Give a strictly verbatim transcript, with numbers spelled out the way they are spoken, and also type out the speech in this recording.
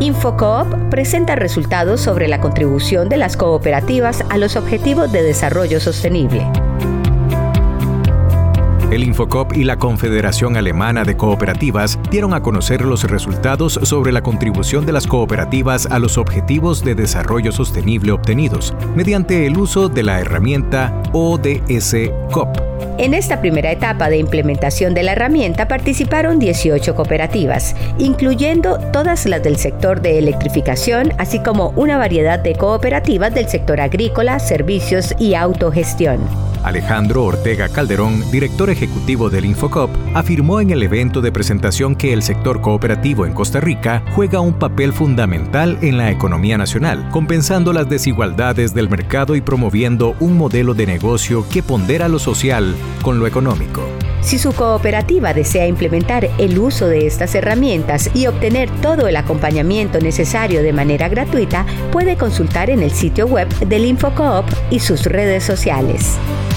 Infocoop presenta resultados sobre la contribución de las cooperativas a los Objetivos de Desarrollo Sostenible. El Infocoop y la Confederación Alemana de Cooperativas dieron a conocer los resultados sobre la contribución de las cooperativas a los Objetivos de Desarrollo Sostenible obtenidos mediante el uso de la herramienta O D S C O P. En esta primera etapa de implementación de la herramienta participaron dieciocho cooperativas, incluyendo todas las del sector de electrificación, así como una variedad de cooperativas del sector agrícola, servicios y autogestión. Alejandro Ortega Calderón, director ejecutivo del Infocoop, afirmó en el evento de presentación que el sector cooperativo en Costa Rica juega un papel fundamental en la economía nacional, compensando las desigualdades del mercado y promoviendo un modelo de negocio que pondera lo social con lo económico. Si su cooperativa desea implementar el uso de estas herramientas y obtener todo el acompañamiento necesario de manera gratuita, puede consultar en el sitio web del Infocoop y sus redes sociales.